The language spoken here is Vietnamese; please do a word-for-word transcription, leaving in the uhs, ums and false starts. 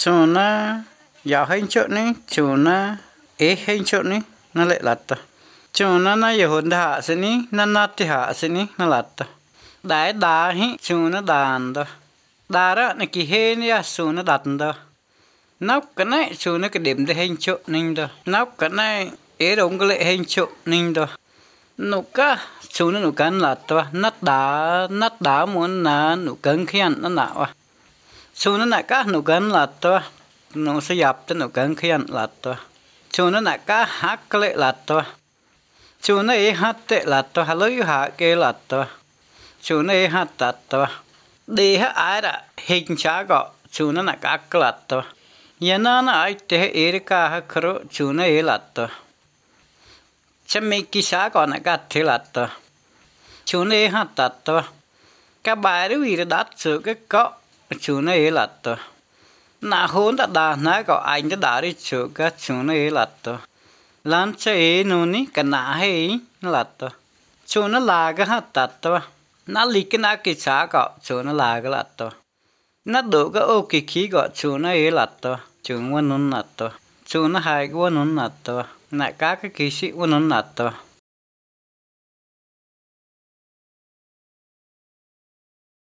chú nó giàu hình chỗ ní chú nó ế hình chỗ ní nó lại lật ta chú nó nó giờ hồn hạ xin ní nó nát thì hạ xin ní nó lật ta đại đá hi chú nó đàn đó đá đó nó kỳ hê ní chú nó đặt đó nóc cái này chú nó cái điểm để hình chỗ nín đó nóc cái này ế đồng cái lệ hình chỗ nín đó nụ cá chú nó nụ cắn lật ta nát đá nát đá muốn là nụ cắn khiên nó nào à chú nó lại cá nụ cắn lật ta nó sẽ dập cho nụ cắn khiên lật ta chú nó lại cá hát cái lệ lật ta chú nó ấy hát tệ lật ta lấy hạ cái lật ta chú nó ấy hát tật ta đi hát ai đã hình chả có chú nó lại cá cái lật ta giờ nó nó ấy thế ấy cá hát khरो chú nó ấy lật ta chăm mấy cái xã còn lại cá thế lật ta chú nó ấy hát tật ta các bài đó vì đã sự cái cọ chú nó ấy lật ta nã hôn đã đà nã có anh đã đà đi chú cái chú nó ấy lật ta làm cho ấy nó ní cái nã hay lật ta chú nó là cái hát tật ta nó lì cái nã cái xã có chú nó là cái lật ta nó đủ cái ô cái khí có chú nó ấy lật ta chú nó nôn lật ta chú nó hai cái nôn lật ta nã cá cái khí sĩ nôn lật ta